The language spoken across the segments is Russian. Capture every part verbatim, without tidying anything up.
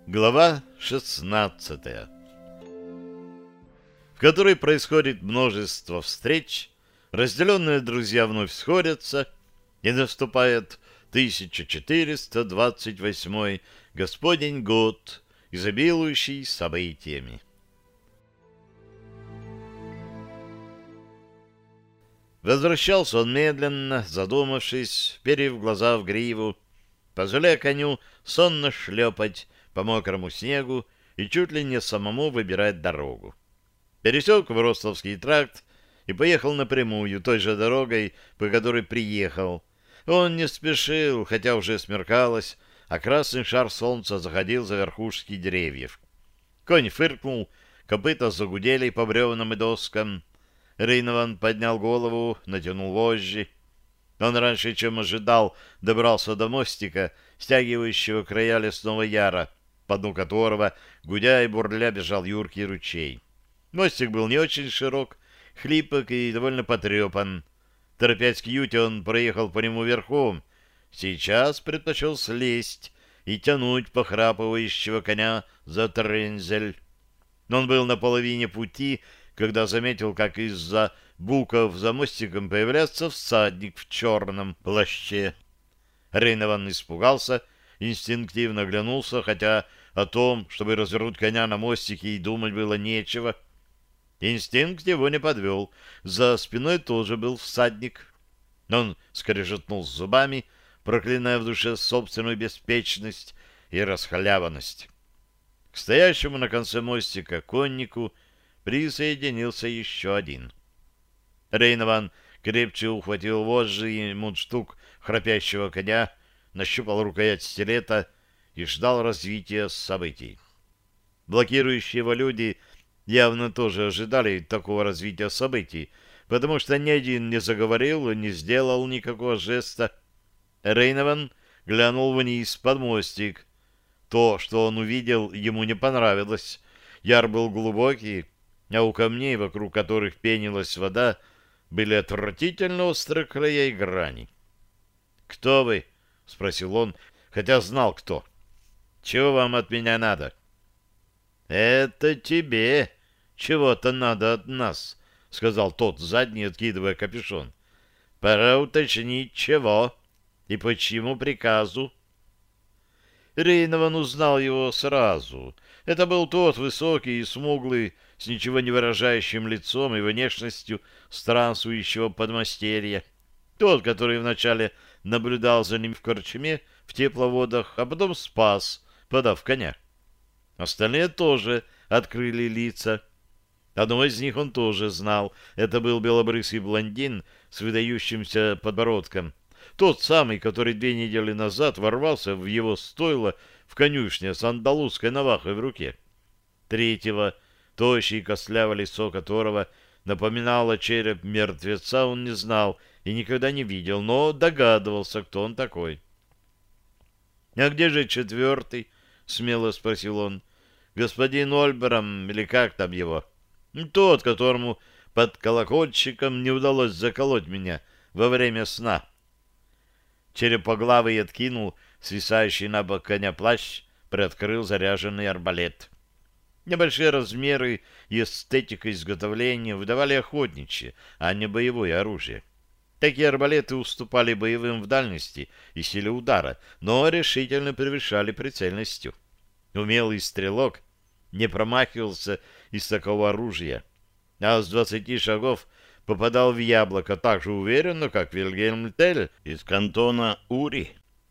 Глава шестнадцатая, в которой происходит множество встреч, разделенные друзья вновь сходятся, и наступает тысяча четыреста двадцать восьмой Господень год, изобилующий событиями. Возвращался он медленно, задумавшись, вперев глаза в гриву, позволяя коню сонно шлепать по мокрому снегу и чуть ли не самому выбирать дорогу. Пересек Вроцлавский тракт и поехал напрямую той же дорогой, по которой приехал. Он не спешил, хотя уже смеркалось, а красный шар солнца заходил за верхушки деревьев. Конь фыркнул, копыта загудели по бревнам и доскам. Рейнован поднял голову, натянул вожжи. Он раньше, чем ожидал, добрался до мостика, стягивающего края лесного яра, по дну которого, гудя и бурля, бежал юркий ручей. Мостик был не очень широк, хлипок и довольно потрепан. Торопясь к юте, он проехал по нему верхом. Сейчас предпочел слезть и тянуть похрапывающего коня за трензель. Но он был на половине пути, когда заметил, как из-за буков за мостиком появляется всадник в черном плаще. Рейнован испугался, инстинктивно оглянулся, хотя о том, чтобы развернуть коня на мостике, и думать было нечего. Инстинкт его не подвел. За спиной тоже был всадник. Он скрежетнул зубами, проклиная в душе собственную беспечность и расхлябанность. К стоящему на конце мостика коннику присоединился еще один. Рейнован крепче ухватил вожжи и мундштук храпящего коня, нащупал рукоять стилета и ждал развития событий. Блокирующие его люди явно тоже ожидали такого развития событий, потому что ни один не заговорил и не сделал никакого жеста. Рейнован глянул вниз под мостик. То, что он увидел, ему не понравилось. Яр был глубокий, а у камней, вокруг которых пенилась вода, были отвратительно острые края и грани. «Кто вы?» — спросил он, хотя знал, кто. «Чего вам от меня надо?» «Это тебе чего-то надо от нас», — сказал тот задний, откидывая капюшон. «Пора уточнить, чего и по чьему приказу». Рейнован узнал его сразу. Это был тот высокий и смуглый, с ничего не выражающим лицом и внешностью странствующего подмастерья. Тот, который вначале наблюдал за ним в корчме, в тепловодах, а потом спас, подав коня. Остальные тоже открыли лица. Одного из них он тоже знал. Это был белобрысый блондин с выдающимся подбородком. Тот самый, который две недели назад ворвался в его стойло в конюшне с андалузской навахой в руке. Третьего, тощий и костлявое лицо которого напоминало череп мертвеца, он не знал и никогда не видел, но догадывался, кто он такой. — А где же четвертый? — смело спросил он. — Господин Ольбером или как там его? — Тот, которому под колокольчиком не удалось заколоть меня во время сна. Черепоглавый откинул свисающий на бок коня плащ, приоткрыл заряженный арбалет. Небольшие размеры и эстетика изготовления выдавали охотничье, а не боевое оружие. Такие арбалеты уступали боевым в дальности и силе удара, но решительно превышали прицельностью. Умелый стрелок не промахивался из такого оружия, а с двадцати шагов попадал в яблоко так же уверенно, как Вильгельм Тель из кантона Ури.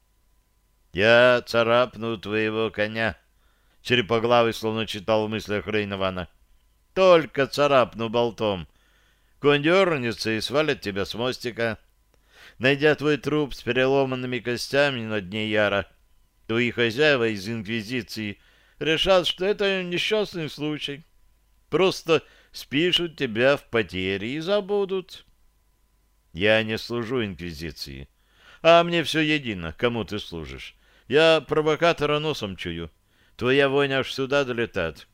«Я царапну твоего коня», — черепоглавый словно читал в мыслях Рейнована. «Только царапну болтом. Конь дернется и свалит тебя с мостика. Найдя твой труп с переломанными костями на дне яра, твои хозяева из Инквизиции решат, что это несчастный случай. Просто спишут тебя в потери и забудут». «Я не служу Инквизиции. А мне все едино, кому ты служишь. Я провокатора носом чую. Твоя вонь аж сюда долетает».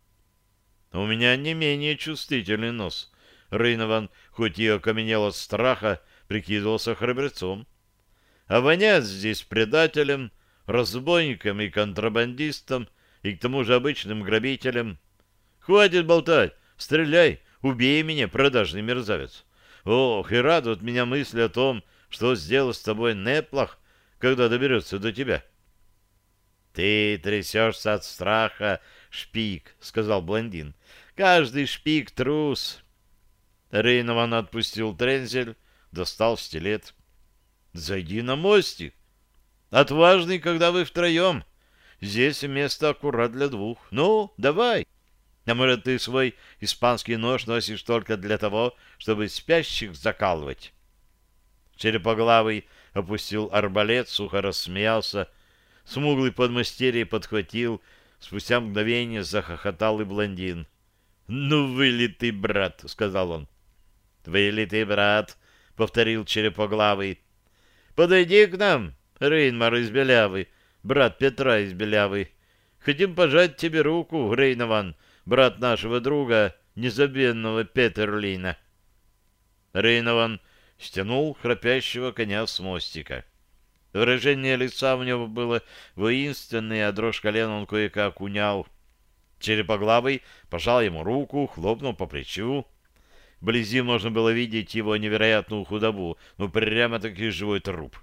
«У меня не менее чувствительный нос». Рейнован, хоть и окаменел от страха, прикидывался храбрецом. А вонять здесь предателем, разбойником и контрабандистом и к тому же обычным грабителем. Хватит болтать, стреляй, убей меня, продажный мерзавец. Ох, и радует меня мысль о том, что сделал с тобой Неплах, когда доберется до тебя. — Ты трясешься от страха, шпик, — сказал блондин. — Каждый шпик — трус. Рейнован отпустил трензель, достал стилет. — Зайди на мостик. Отважный, когда вы втроем. Здесь место аккурат для двух. Ну, давай. А может, ты свой испанский нож носишь только для того, чтобы спящих закалывать? Черепоглавый опустил арбалет, сухо рассмеялся. Смуглый подмастерье подхватил. Спустя мгновение захохотал и блондин. — Ну, вылитый брат, — сказал он. — Вылитый брат, — повторил Черепоглавый. — Подойди к нам, Рейнмар из Белявы, брат Петра из Белявы. Хотим пожать тебе руку, Рейнован, брат нашего друга, незабвенного Петерлина. Рейнован стянул храпящего коня с мостика. Выражение лица у него было воинственное, а дрожь колен он кое-как унял. Черепоглавый пожал ему руку, хлопнул по плечу. Вблизи можно было видеть его невероятную худобу, ну прямо-таки живой труп.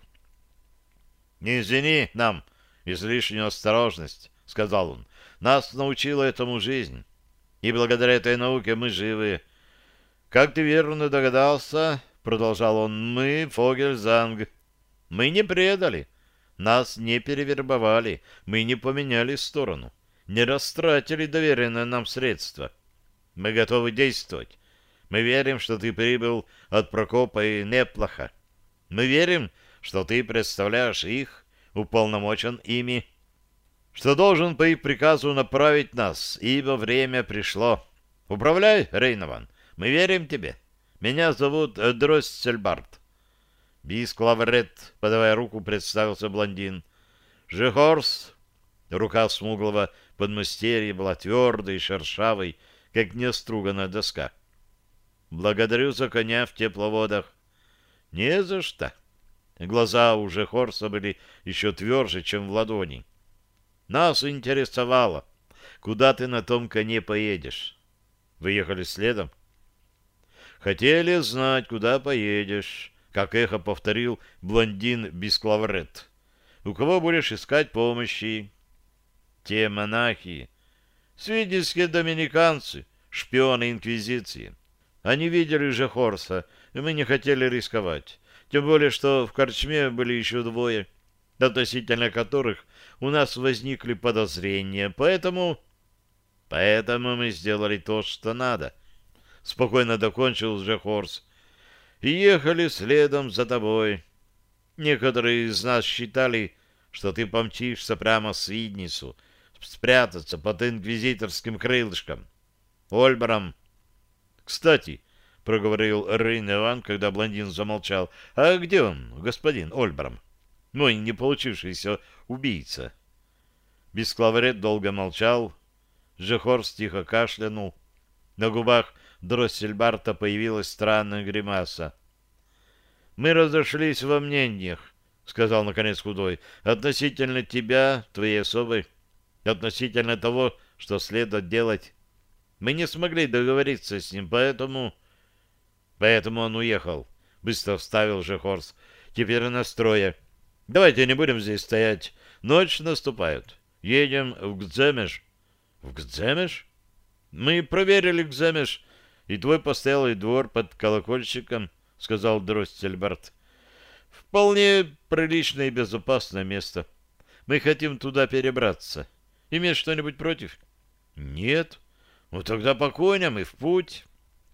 — Не извини нам излишнюю осторожность, — сказал он. — Нас научила этому жизнь, и благодаря этой науке мы живы. Как ты верно догадался, — продолжал он, — мы Фогельзанг. Мы не предали, нас не перевербовали, мы не поменяли сторону, не растратили доверенное нам средства. Мы готовы действовать. Мы верим, что ты прибыл от Прокопа и Неплаха. Мы верим, что ты представляешь их, уполномочен ими, что должен по их приказу направить нас, ибо время пришло. Управляй, Рейнован, мы верим тебе. Меня зовут Дроссельбард. Бисклаврет, подавая руку, представился блондин. Жехорс. Рука смуглого подмастерья была твердой и шершавой, как неоструганная доска. Благодарю за коня в тепловодах. Не за что. Глаза у Жехорса были еще тверже, чем в ладони. Нас интересовало, куда ты на том коне поедешь. Вы ехали следом? Хотели знать, куда поедешь, как эхо повторил блондин Бисклаврет. У кого будешь искать помощи? Те монахи, свидетельские доминиканцы, шпионы инквизиции. Они видели Жехорса, и мы не хотели рисковать. Тем более, что в корчме были еще двое, относительно которых у нас возникли подозрения. Поэтому... Поэтому мы сделали то, что надо. Спокойно докончил Жехорс. И ехали следом за тобой. Некоторые из нас считали, что ты помчишься прямо с Видницу, спрятаться под инквизиторским крылышком. Ольбрам. Кстати, — проговорил Рейнован, когда блондин замолчал, — а где он, господин Ольбрам? Мой не получившийся убийца. Бисклаврет долго молчал. Жехорс тихо кашлянул. На губах Дроссельбарта появилась странная гримаса. — Мы разошлись во мнениях, — сказал наконец худой, — относительно тебя, твоей особы, относительно того, что следует делать. Мы не смогли договориться с ним, поэтому... Поэтому он уехал, — быстро вставил Жехорс. Теперь настроя. Давайте не будем здесь стоять. Ночь наступает. Едем в Гдземеш. В Гдземеш? Мы проверили Гдземеш, и твой постоялый двор под колокольчиком, — сказал Дроссельбард. Вполне приличное и безопасное место. Мы хотим туда перебраться. Имеешь что-нибудь против? Нет. Ну тогда по коням и в путь.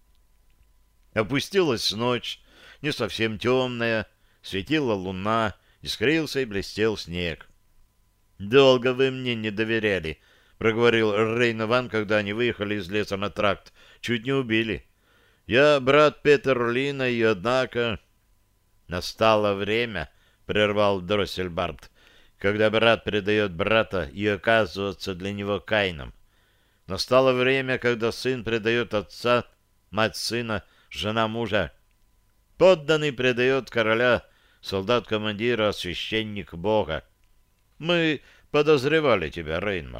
Опустилась ночь, не совсем темная, светила луна, искрился и блестел снег. «Долго вы мне не доверяли», — проговорил Рейнован, когда они выехали из леса на тракт. «Чуть не убили. Я брат Петерлина, и однако...» «Настало время», — прервал Дроссельбард, «когда брат предает брата и оказывается для него Каином. Настало время, когда сын предает отца, мать сына, жена мужа. Подданный предает короля, солдат командира, священник Бога. Мы подозревали тебя, Рейнмар.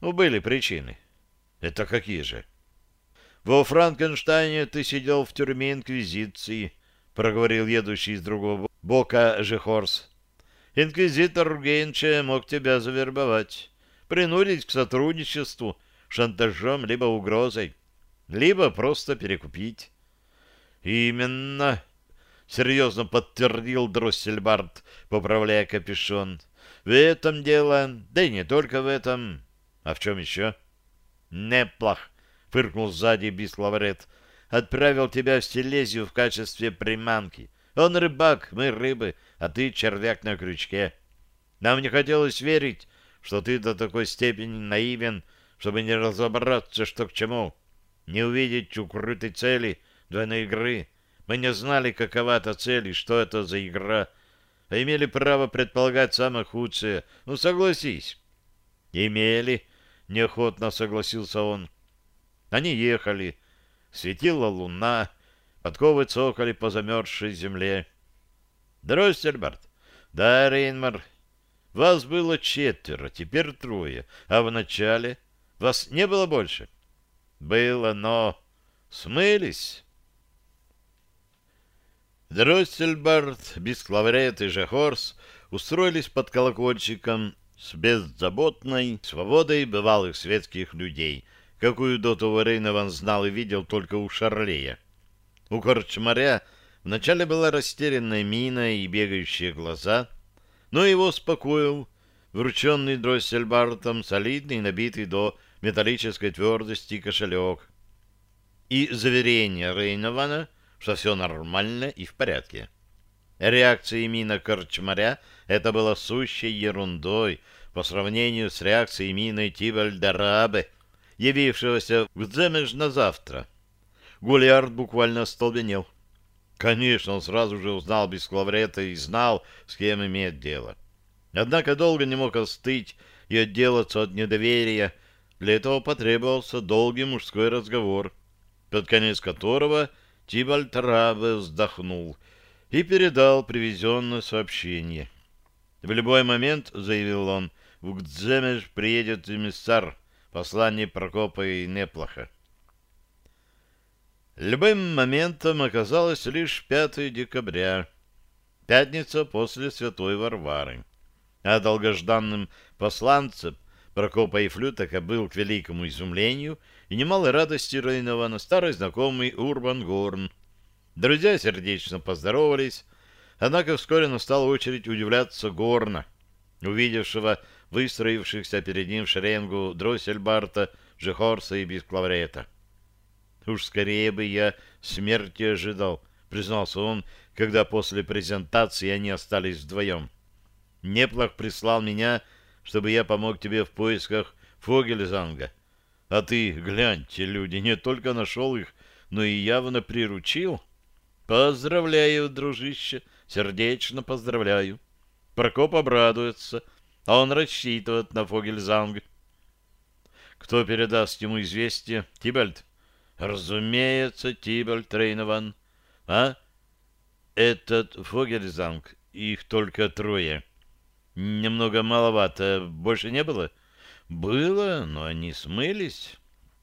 Ну, были причины. Это какие же? Во Франкенштейне ты сидел в тюрьме Инквизиции, проговорил едущий с другого бока Жехорс. Инквизитор Гейнче мог тебя завербовать, принудить к сотрудничеству, шантажом либо угрозой, либо просто перекупить. Именно, серьезно подтвердил Дроссельбард, поправляя капюшон. В этом дело, да и не только в этом. А в чем еще? Неплох, фыркнул сзади Биславрет. Отправил тебя в Силезию в качестве приманки. Он рыбак, мы рыбы, а ты червяк на крючке. Нам не хотелось верить, что ты до такой степени наивен, чтобы не разобраться, что к чему, не увидеть укрытой цели двойной игры. Мы не знали, какова эта цель и что это за игра, а имели право предполагать самое худшее. Ну, согласись. Имели, неохотно согласился он. Они ехали. Светила луна, подковы цокали по замерзшей земле. Дроссельбард, да, Рейнмар, вас было четверо, теперь трое, а в начале вас не было больше? Было, но смылись. Дроссельбард, Бисклаврет и Жехорс устроились под колокольчиком с беззаботной свободой бывалых светских людей, какую до того Рейнован знал и видел только у Шарлея. У корчмаря вначале была растерянная мина и бегающие глаза, но его успокоил врученный Дроссельбартом солидный, набитый до металлической твердости кошелек и заверение Рейнована, что все нормально и в порядке. Реакция мина корчмаря это было сущей ерундой по сравнению с реакцией мины Тибальда-Рабе, явившегося в Дземеш на завтра. Гулиард буквально остолбенел. Конечно, он сразу же узнал Бисклаврета и знал, с кем имеет дело. Однако долго не мог остыть и отделаться от недоверия. Для этого потребовался долгий мужской разговор, под конец которого Тибальд Рабе вздохнул и передал привезенное сообщение. В любой момент, заявил он, в Гдземеш приедет эмиссар, посланник Прокопа и Неплоха. Любым моментом оказалось лишь пятое декабря, пятница после Святой Варвары. А долгожданным посланцем Прокопа и Флютака был, к великому изумлению и немалой радости Рейнована, старый знакомый Урбан Горн. Друзья сердечно поздоровались, однако вскоре настала очередь удивляться Горна, увидевшего выстроившихся перед ним в шеренгу Дроссельбарта, Жехорса и Бисклаврета. «Уж скорее бы я смерти ожидал», — признался он, когда после презентации они остались вдвоем. «Неплох прислал меня, чтобы я помог тебе в поисках Фогельзанга. А ты, гляньте, люди, не только нашел их, но и явно приручил. Поздравляю, дружище, сердечно поздравляю. Прокоп обрадуется, а он рассчитывает на Фогельзанг». «Кто передаст ему известие? Тибальд?» «Разумеется, Тибальд Рейнован. А? Этот Фогельзанг, их только трое. Немного маловато. Больше не было?» «Было, но они смылись».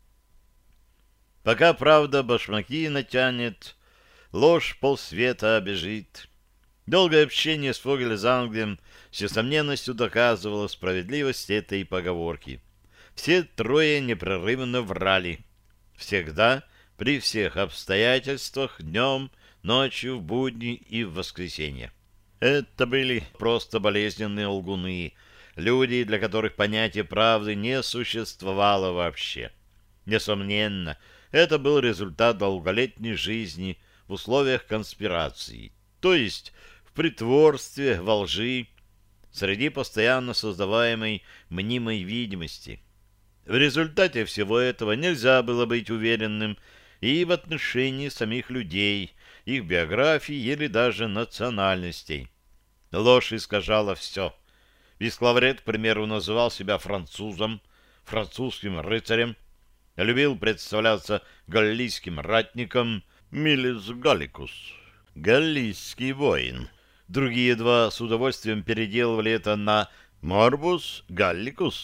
Пока правда башмаки натянет, ложь полсвета обежит. Долгое общение с Фогельзангом с несомненностью доказывало справедливость этой поговорки. Все трое непрерывно врали. Всегда, при всех обстоятельствах, днем, ночью, в будни и в воскресенье. Это были просто болезненные лгуны, люди, для которых понятие правды не существовало вообще. Несомненно, это был результат долголетней жизни в условиях конспирации, то есть в притворстве, во лжи, среди постоянно создаваемой мнимой видимости. В результате всего этого нельзя было быть уверенным и в отношении самих людей, их биографий или даже национальностей. Ложь искажала все. Бисклаврет, к примеру, называл себя французом, французским рыцарем, любил представляться галлийским ратником Милис Галликус, галлийский воин. Другие два с удовольствием переделывали это на Морбус Галликус,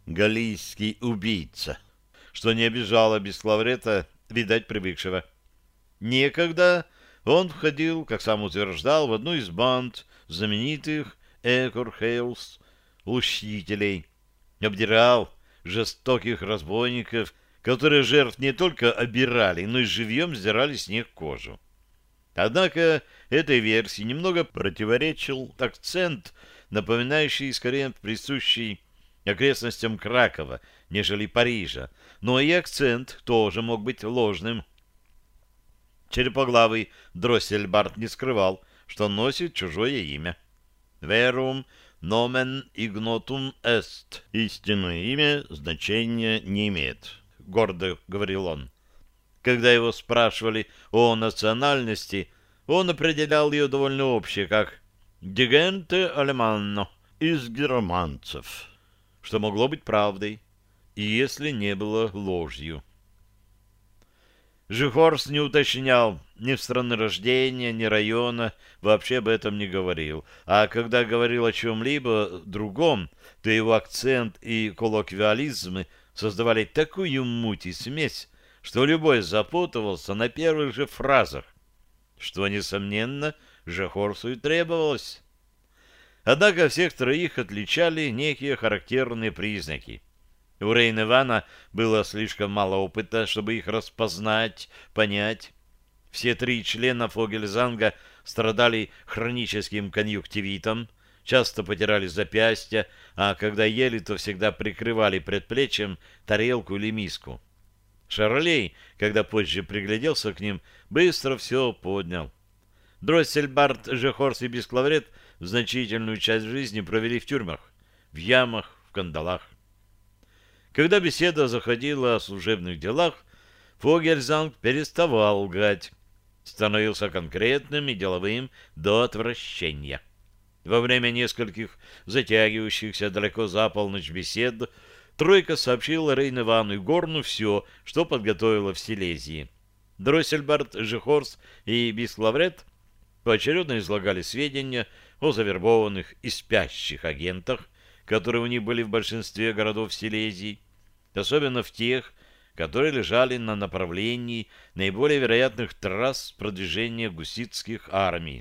галлийский убийца, что не обижало Бесклаврета, видать, привыкшего. Некогда он входил, как сам утверждал, в одну из банд знаменитых Экорхейлс, лущителей, обдирал жестоких разбойников, которые жертв не только обирали, но и живьем сдирали с них кожу. Однако этой версии немного противоречил акцент, напоминающий скорее присущий окрестностям Кракова, нежели Парижа, но и акцент тоже мог быть ложным. Черепоглавый Дроссельбард не скрывал, что носит чужое имя. «Verum nomen ignotum est» — истинное имя значения не имеет, — гордо говорил он. Когда его спрашивали о национальности, он определял ее довольно общее, как «дигенте алеманно» — из германцев, что могло быть правдой, и если не было ложью. Жихорст не уточнял ни страны рождения, ни района, вообще об этом не говорил. А когда говорил о чем-либо другом, то его акцент и коллоквиализмы создавали такую муть и смесь, что любой запутывался на первых же фразах, что, несомненно, Жихорсту и требовалось. Однако всех троих отличали некие характерные признаки. У Рейн-Ивана было слишком мало опыта, чтобы их распознать, понять. Все три члена Фогельзанга страдали хроническим конъюнктивитом, часто потирали запястья, а когда ели, то всегда прикрывали предплечьем тарелку или миску. Шарлей, когда позже пригляделся к ним, быстро все поднял. Дроссельбард, Жихорст и Бесклаврет значительную часть жизни провели в тюрьмах, в ямах, в кандалах. Когда беседа заходила о служебных делах, Фогельзанг переставал лгать, становился конкретным и деловым до отвращения. Во время нескольких затягивающихся далеко за полночь бесед тройка сообщила Рейн-Ивану и Горну все, что подготовила в Силезии. Дроссельбард, Жихорст и Бесклаврет поочередно излагали сведения о завербованных и спящих агентах, которые у них были в большинстве городов Силезии, особенно в тех, которые лежали на направлении наиболее вероятных трасс продвижения гуситских армий.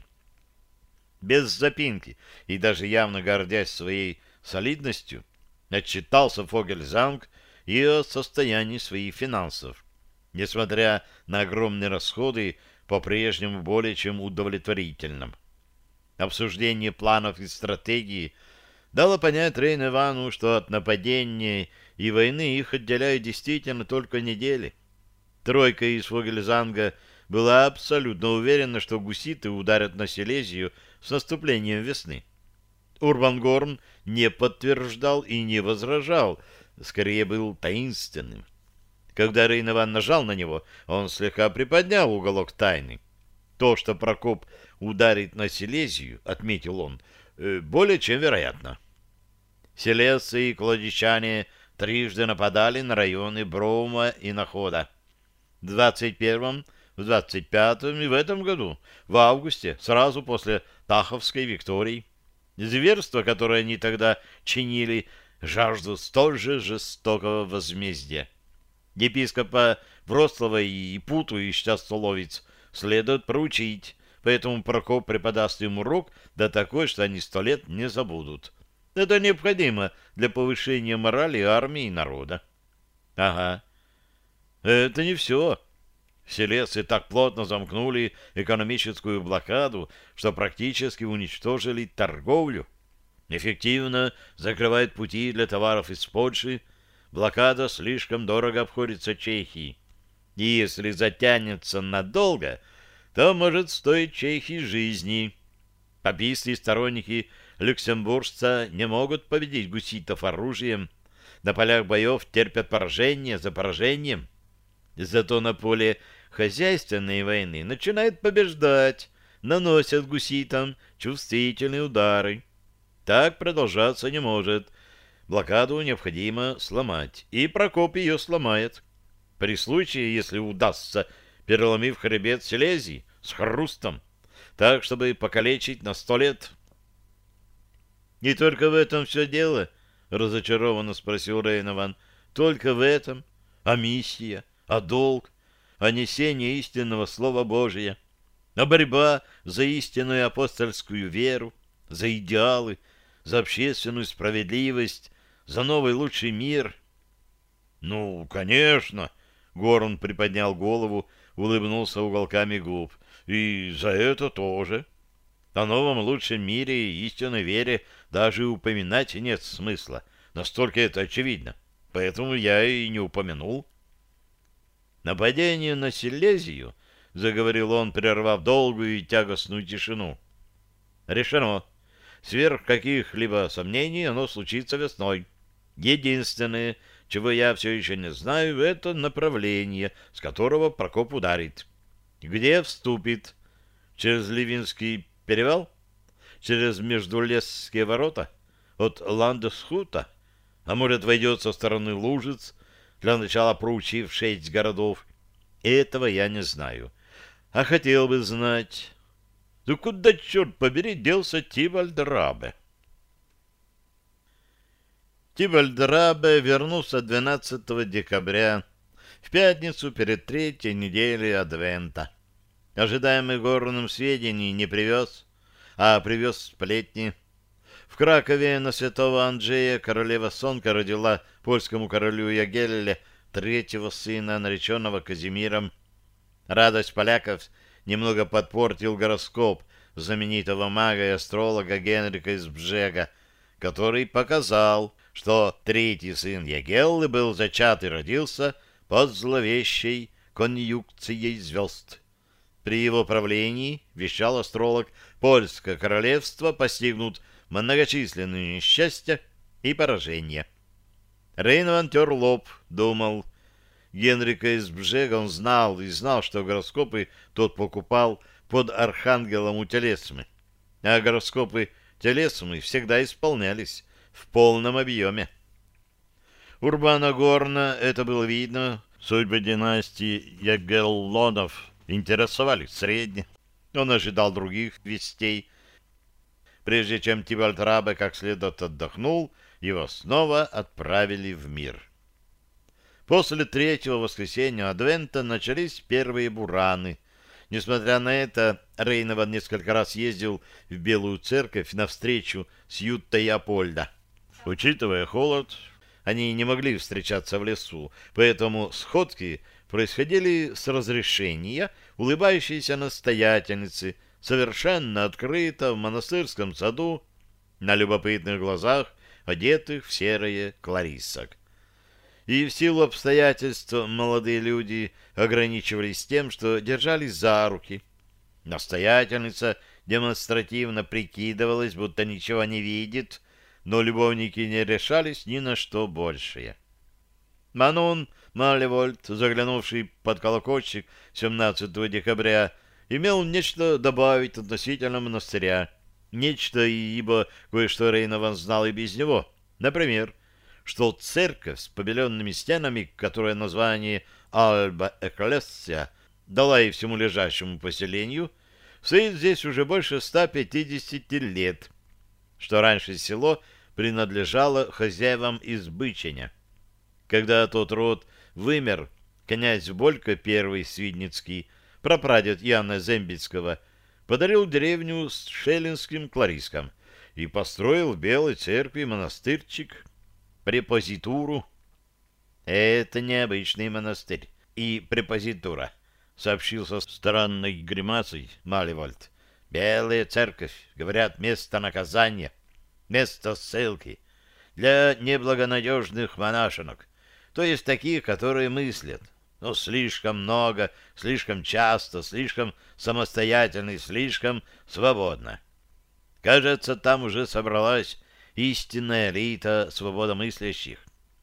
Без запинки и даже явно гордясь своей солидностью, отчитался Фогельзанг и о состоянии своих финансов, несмотря на огромные расходы, по-прежнему более чем удовлетворительным. Обсуждение планов и стратегии дало понять Рейн-Ивану, что от нападения и войны их отделяют действительно только недели. Тройка из Фогельзанга была абсолютно уверена, что гуситы ударят на Силезию с наступлением весны. Урбангорн не подтверждал и не возражал, скорее был таинственным. Когда Рейн-Иван нажал на него, он слегка приподнял уголок тайны. То, что Прокоп ударит на Силезию, отметил он, более чем вероятно. Силезцы и кладичане трижды нападали на районы Броума и Находа. В двадцать первом, в двадцать пятом и в этом году, в августе, сразу после Таховской Виктории. Зверства, которые они тогда чинили, жаждут столь же жестокого возмездия. Епископа Вроцлава и Путу из Частоловец следует проучить, поэтому Прокоп преподаст им урок, да такой, что они сто лет не забудут. Это необходимо для повышения морали армии и народа. Ага. Это не все. Силезцы так плотно замкнули экономическую блокаду, что практически уничтожили торговлю. Эффективно закрывает пути для товаров из Польши. Блокада слишком дорого обходится Чехии. И если затянется надолго, то может стоить Чехии жизни. Паписты и сторонники люксембуржца не могут победить гуситов оружием. На полях боев терпят поражение за поражением. Зато на поле хозяйственной войны начинают побеждать, наносят гуситам чувствительные удары. Так продолжаться не может. Блокаду необходимо сломать, и Прокоп ее сломает. При случае, если удастся, переломив хребет Силезии с хрустом, так, чтобы покалечить на сто лет. И только в этом все дело. — разочарованно спросил Рейнован. — Только в этом? А миссия? А долг? А несение истинного Слова Божия? А борьба за истинную апостольскую веру, за идеалы, за общественную справедливость, за новый лучший мир? — Ну, конечно! — Горн приподнял голову, улыбнулся уголками губ. — И за это тоже. О новом лучшем мире и истинной вере даже упоминать нет смысла. Настолько это очевидно. Поэтому я и не упомянул. Нападение на Силезию, — заговорил он, прервав долгую и тягостную тишину. Решено. Сверх каких-либо сомнений оно случится весной. Единственное, чего я все еще не знаю, это направление, с которого Прокоп ударит. Где вступит? Через Ливинский перевал? Через Междулесские ворота? От Ландсхута? А может, войдет со стороны Лужиц, для начала проучив шесть городов? Этого я не знаю. А хотел бы знать. Да куда, черт побери, делся Тибальд-Рабе? Тибальд-Рабе вернулся двенадцатого декабря, в пятницу перед третьей неделей Адвента. Ожидаемых Горным сведений не привез, а привез сплетни. В Кракове на святого Анджея королева Сонка родила польскому королю Ягелле третьего сына, нареченного Казимиром. Радость поляков немного подпортил гороскоп знаменитого мага и астролога Генрика из Бжега, который показал, что третий сын Ягеллы был зачат и родился под зловещей конъюнкцией звезд. При его правлении, вещал астролог, польское королевство постигнут многочисленные несчастья и поражения. Рейнован тер лоб, думал. Генрика из Бжега он знал и знал, что гороскопы тот покупал под архангелом у Телесмы. А гороскопы Телесмы всегда исполнялись в полном объеме. Урбана Горна, это было видно, судьбы династии Ягеллонов интересовали средне. Он ожидал других вестей. Прежде чем Тибальд-Рабе как следует отдохнул, его снова отправили в мир. После третьего воскресенья Адвента начались первые бураны. Несмотря на это, Рейнован несколько раз ездил в Белую Церковь навстречу с Юттой и Апольда. Учитывая холод, они не могли встречаться в лесу, поэтому сходки происходили с разрешения улыбающейся настоятельницы, совершенно открыто в монастырском саду, на любопытных глазах, одетых в серые клариссок. И в силу обстоятельств молодые люди ограничивались тем, что держались за руки. Настоятельница демонстративно прикидывалась, будто ничего не видит, но любовники не решались ни на что большее. Манон Малевольд, заглянувший под колокольчик семнадцатого декабря, имел нечто добавить относительно монастыря. Нечто, ибо кое-что Рейнован знал и без него. Например, что церковь с побеленными стенами, которое название Альба Экклесия дала и всему лежащему поселению, стоит здесь уже больше ста пятидесяти лет, что раньше село принадлежало хозяевам из Быченя. Когда тот род вымер, князь Болько I Свидницкий, прапрадед Иоанна Зембицкого, подарил деревню с шеллинским клариском и построил в Белой церкви монастырчик, препозитуру. Это необычный монастырь и препозитура, сообщил со странной гримасой Малевольд. Белая церковь, говорят, место наказания, место ссылки для неблагонадежных монашенок, то есть таких, которые мыслят. Но слишком много, слишком часто, слишком самостоятельно и слишком свободно. Кажется, там уже собралась истинная элита свободомыслящих.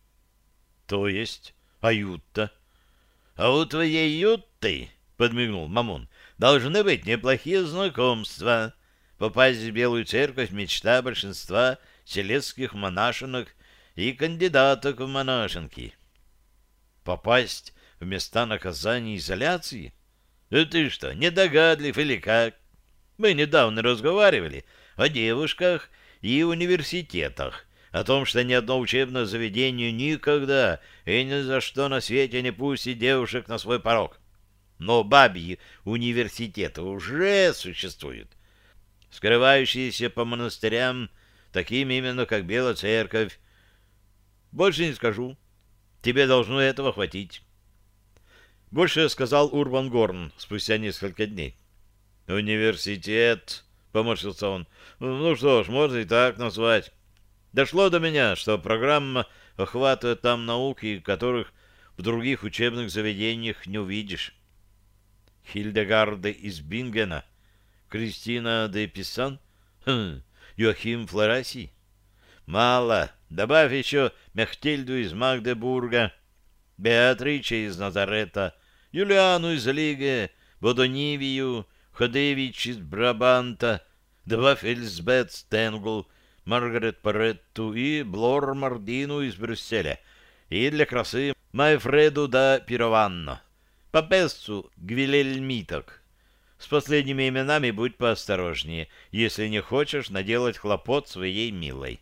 То есть, а Ютта? А у твоей Ютты, подмигнул Мамун, должны быть неплохие знакомства. Попасть в Белую церковь — мечта большинства селецких монашенок и кандидаток в монашенки. Попасть в места наказания и изоляции? Да ты что, недогадлив или как? Мы недавно разговаривали о девушках и университетах, о том, что ни одно учебное заведение никогда и ни за что на свете не пустит девушек на свой порог. Но бабьи университеты уже существуют, скрывающиеся по монастырям, таким именно, как Белая Церковь. Больше не скажу. Тебе должно этого хватить. Больше сказал Урбан Горн спустя несколько дней. «Университет», — поморщился он. «Ну что ж, можно и так назвать. Дошло до меня, что программа охватывает там науки, которых в других учебных заведениях не увидишь. Хильдегарда из Бингена, Кристина де Писсан, хм, Йоахим Флорасий. Мало. Добавь еще Мехтильду из Магдебурга, Беатриче из Назарета, Юлиану из Лиге, Бодонивию, Ходевич из Брабанта, добавь Эльзбет Стенгл, Маргарет Паретту и Блор Мардину из Брюсселя, и для красы Майфреду да Пированно, Папессу Гвилельмиток. С последними именами будь поосторожнее, если не хочешь наделать хлопот своей милой.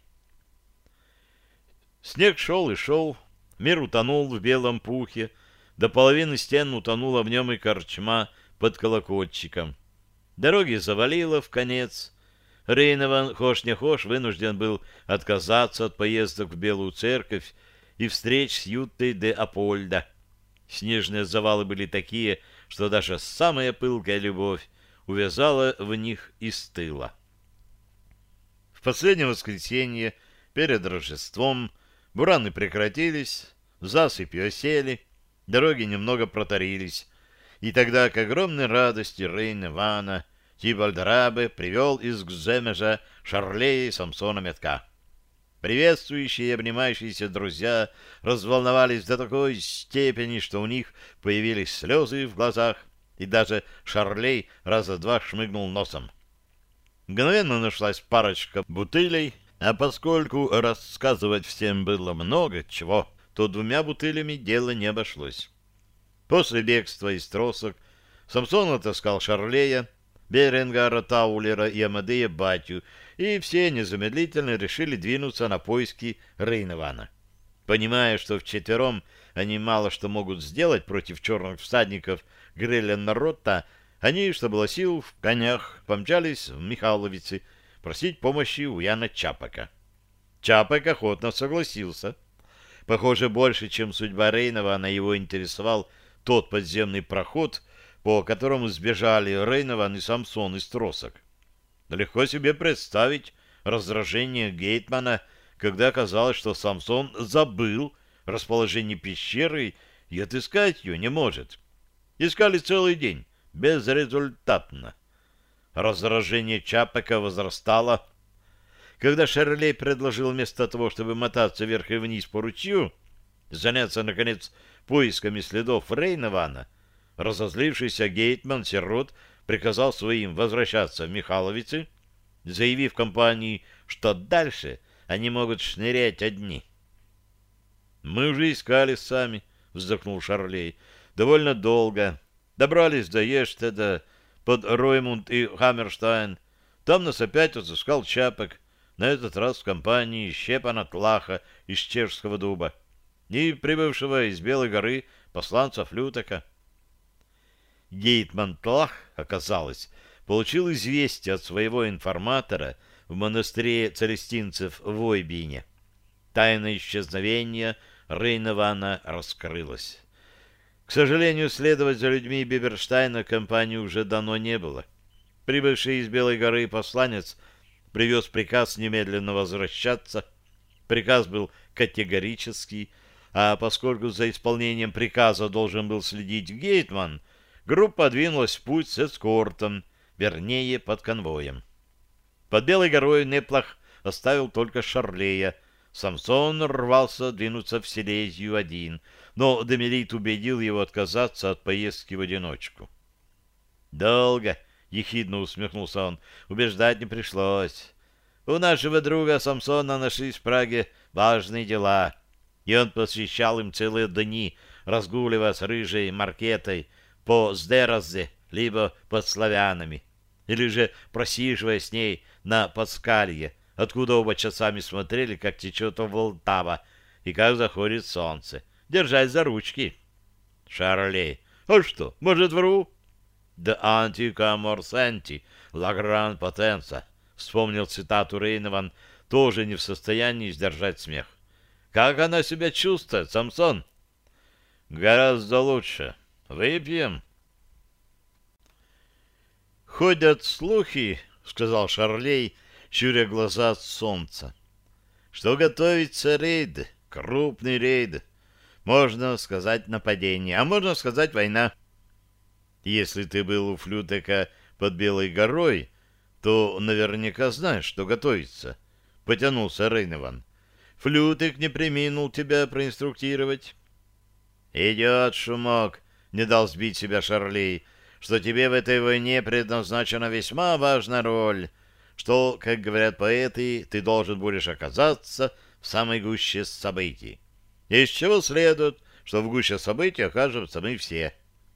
Снег шел и шел, мир утонул в белом пухе, до половины стен утонула в нем и корчма под колокольчиком. Дороги завалило в конец. Рейнован, хошь не хошь, вынужден был отказаться от поездок в Белую Церковь и встреч с Юттой де Апольда. Снежные завалы были такие, что даже самая пылкая любовь увязала в них из тыла. В последнее воскресенье, перед Рождеством, бураны прекратились, засыпи осели, дороги немного протарились, и тогда к огромной радости Рейна-Вана Тибальдрабе привел из Гземежа Шарлея и Самсона Метка. Приветствующие и обнимающиеся друзья разволновались до такой степени, что у них появились слезы в глазах, и даже Шарлей раза два шмыгнул носом. Мгновенно нашлась парочка бутылей, а поскольку рассказывать всем было много чего, то двумя бутылями дело не обошлось. После бегства из тросок Самсон отыскал Шарлея, Беренгара Таулера и Амадея Батю, и все незамедлительно решили двинуться на поиски Рейнована. Понимая, что вчетвером они мало что могут сделать против черных всадников Греля-Народа, они, что было сил, в конях помчались в Михайловицы просить помощи у Яна Чапака. Чапак охотно согласился. Похоже, больше, чем судьба Рейнована, его интересовал тот подземный проход, по которому сбежали Рейнован и Самсон из тросок. Легко себе представить раздражение Гейтмана, когда оказалось, что Самсон забыл расположение пещеры и отыскать ее не может. Искали целый день, безрезультатно. Раздражение Чапака возрастало. Когда Шарлей предложил вместо того, чтобы мотаться вверх и вниз по ручью, заняться, наконец, поисками следов Рейнована, разозлившийся Гейтман Сирот приказал своим возвращаться в Михайловицы, заявив компании, что дальше они могут шнырять одни. «Мы уже искали сами», — вздохнул Шарлей, — «довольно долго. Добрались до Ештеда, под Роймунд и Хаммерштайн. Там нас опять отыскал Чапак, на этот раз в компании Щепана Тлаха из Чешского дуба и прибывшего из Белой горы посланца Флютека». Гейтман Тлах, оказалось, получил известие от своего информатора в монастыре целестинцев в Ойбине. Тайна исчезновения Рейнована раскрылась. К сожалению, следовать за людьми Биберштайна компании уже давно не было. Прибывший из Белой горы посланец привез приказ немедленно возвращаться. Приказ был категорический, а поскольку за исполнением приказа должен был следить Гейтман, группа двинулась в путь с эскортом, вернее, под конвоем. Под Белой горой Неплах оставил только Шарлея. Самсон рвался двинуться в Силезию один, но Демерит убедил его отказаться от поездки в одиночку. «Долго», — ехидно усмехнулся он, — «убеждать не пришлось. У нашего друга Самсона нашлись в Праге важные дела, и он посвящал им целые дни, разгуливая с рыжей Маркетой по Сдеразде, либо под славянами, или же просиживая с ней на Паскалье, откуда оба часами смотрели, как течет Волтава и как заходит солнце, держась за ручки. Шарлей. А что, может, вру? «De antica morsenti, la gran potenza», — вспомнил цитату Рейнован, тоже не в состоянии сдержать смех. «Как она себя чувствует, Самсон?» «Гораздо лучше. Выпьем?» «Ходят слухи», — сказал Шарлей, щуря глаза от солнца, «что готовится рейд, крупный рейд. Можно сказать нападение, а можно сказать война. Если ты был у Флютека под Белой горой, то наверняка знаешь, что готовится», — потянулся Рейнован. «Флютек не преминул тебя проинструктировать». «Идет шумок», — не дал сбить себя Шарлей, «что тебе в этой войне предназначена весьма важная роль, что, как говорят поэты, ты должен будешь оказаться в самой гуще событий. Из чего следует, что в гуще событий окажемся мы все».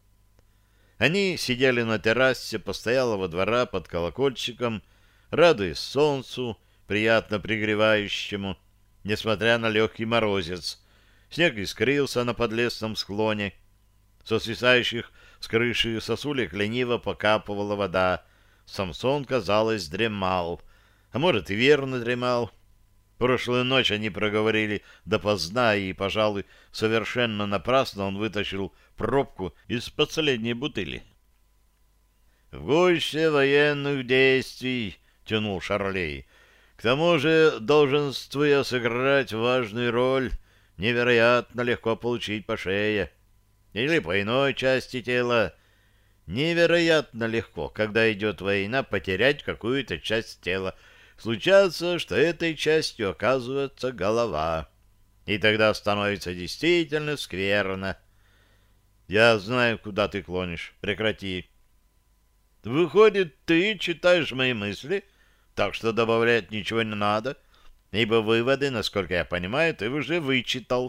Они сидели на террасе постоялого двора под колокольчиком, радуясь солнцу, приятно пригревающему, несмотря на легкий морозец. Снег искрился на подлесном склоне. Со свисающих с крыши сосулек лениво покапывала вода. Самсон, казалось, дремал. А может, и верно дремал. Прошлую ночь они проговорили допоздна, и, пожалуй, совершенно напрасно он вытащил пробку из последней бутыли. «В гуще военных действий», — тянул Шарлей, — «к тому же долженствуя сыграть важную роль, невероятно легко получить по шее. Или по иной части тела. Невероятно легко, когда идет война, потерять какую-то часть тела. Случается, что этой частью оказывается голова. И тогда становится действительно скверно. Я знаю, куда ты клонишь. Прекрати. Выходит, ты читаешь мои мысли, так что добавлять ничего не надо, ибо выводы, насколько я понимаю, ты уже вычитал.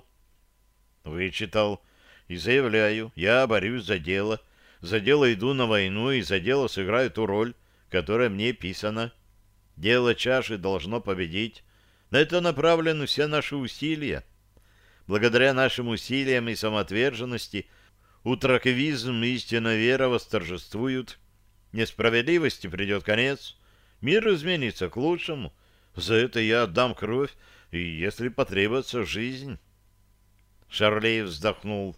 Вычитал. И заявляю, я борюсь за дело. За дело иду на войну, и за дело сыграю ту роль, которая мне писана. Дело чаши должно победить. На это направлены все наши усилия. Благодаря нашим усилиям и самоотверженности утраквизм и истинная вера восторжествуют. Несправедливости придет конец. Мир изменится к лучшему. За это я отдам кровь, и, если потребуется, жизнь. Шарлей вздохнул.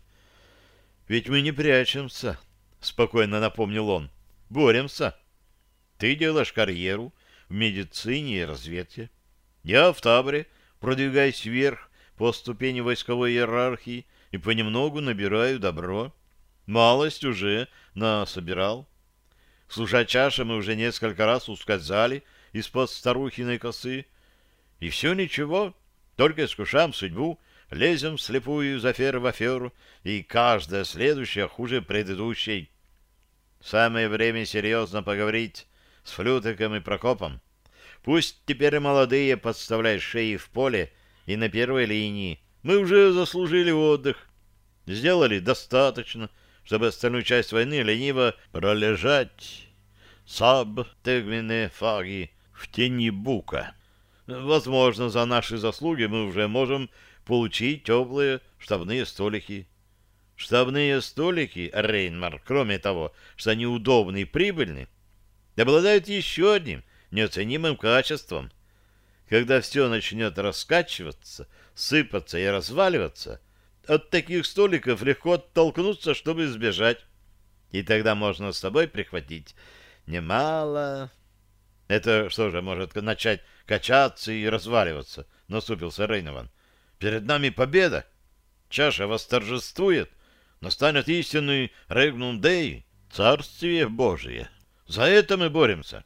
«Ведь мы не прячемся», — спокойно напомнил он. «Боремся. Ты делаешь карьеру в медицине и разведке. Я в таборе, продвигаюсь вверх по ступени войсковой иерархии и понемногу набираю добро. Малость уже насобирал. Служа чаше, мы уже несколько раз ускользали из-под старухиной косы. И все ничего, только искушаем судьбу, лезем вслепую из аферы в аферу, и каждая следующая хуже предыдущей. Самое время серьезно поговорить с Флютеком и Прокопом. Пусть теперь молодые подставляют шеи в поле и на первой линии. Мы уже заслужили отдых. Сделали достаточно, чтобы остальную часть войны лениво пролежать. Саб тегмене фаги в тени бука. Возможно, за наши заслуги мы уже можем получить теплые штабные столики. Штабные столики, Рейнмар, кроме того, что они удобны и прибыльны, обладают еще одним неоценимым качеством. Когда все начнет раскачиваться, сыпаться и разваливаться, от таких столиков легко оттолкнуться, чтобы избежать. И тогда можно с собой прихватить немало. Это что же, может начать качаться и разваливаться, насупился Рейнован. Перед нами победа. Чаша восторжествует. Настанет истинный Регнум Дей, Царствие Божие. За это мы боремся.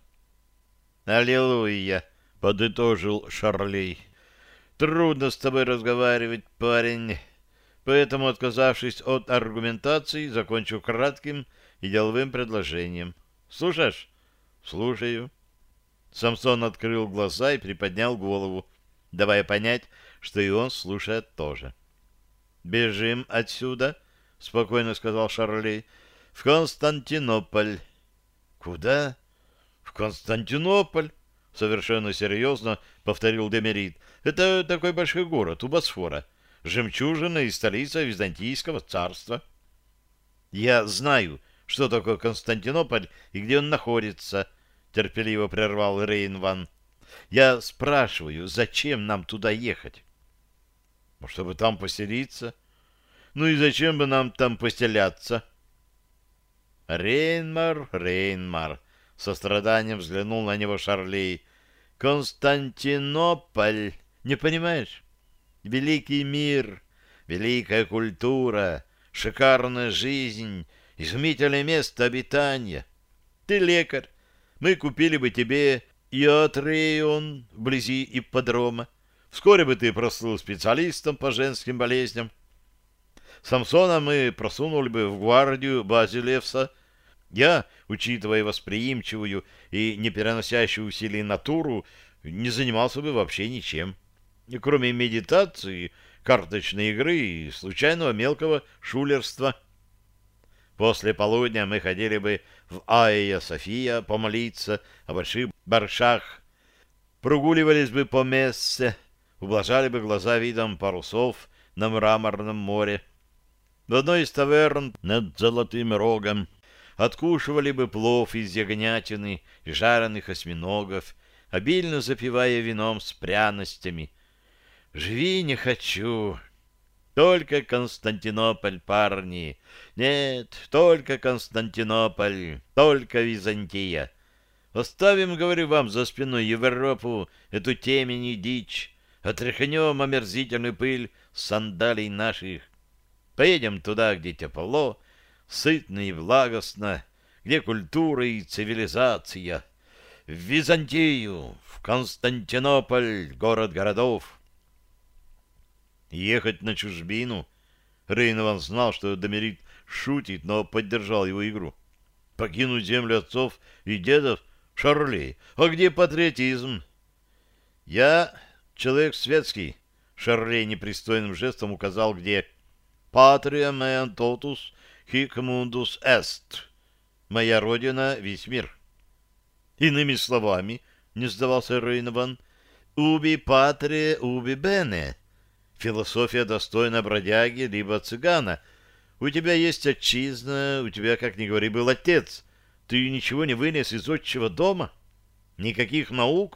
Аллилуйя, подытожил Шарлей. Трудно с тобой разговаривать, парень. Поэтому, отказавшись от аргументации, закончу кратким и деловым предложением. Слушаешь? Слушаю. Самсон открыл глаза и приподнял голову, давая понять, что и он слушает тоже. «Бежим отсюда», — спокойно сказал Шарлей, — «в Константинополь». «Куда?» «В Константинополь», — — совершенно серьезно повторил Демерит. — Это такой большой город у Босфора. Жемчужина и столица Византийского царства. — Я знаю, что такое Константинополь и где он находится, — терпеливо прервал Рейнван. — Я спрашиваю, зачем нам туда ехать? — Чтобы там поселиться. — Ну и зачем бы нам там поселяться? — Рейнмар, Рейнмар, — со страданием взглянул на него Шарлей. — Константинополь, не понимаешь? Великий мир, великая культура, шикарная жизнь, изумительное место обитания. Ты лекарь, мы купили бы тебе Иотрейон вблизи ипподрома. Вскоре бы ты прослыл специалистом по женским болезням. Самсона мы просунули бы в гвардию Базилевса. Я, учитывая восприимчивую и не переносящую усилий натуру, не занимался бы вообще ничем, кроме медитации, карточной игры и случайного мелкого шулерства. После полудня мы ходили бы в Айя София помолиться о больших баршах, прогуливались бы по мессе, ублажали бы глаза видом парусов на мраморном море. В одной из таверн над Золотым Рогом откушивали бы плов из ягнятины и жареных осьминогов, обильно запивая вином с пряностями. Живи не хочу. Только Константинополь, парни. Нет, только Константинополь, только Византия. Оставим, говорю вам, за спиной Европу, эту темень и дичь. Отряхнем омерзительную пыль с сандалий наших. Поедем туда, где тепло, сытно и благостно, где культура и цивилизация. В Византию, в Константинополь, город городов. Ехать на чужбину? Рейнован знал, что Демерит шутит, но поддержал его игру. Покинуть землю отцов и дедов? Шарлей, а где патриотизм? Я человек светский. Шарлей непристойным жестом указал, где «Patria mea totus hic mundus est». «Моя родина — весь мир». Иными словами, не сдавался Рейнован, «Ubi patria, ubi bene». Философия достойна бродяги либо цыгана. У тебя есть отчизна, у тебя, как ни говори, был отец. Ты ничего не вынес из отчего дома? Никаких наук?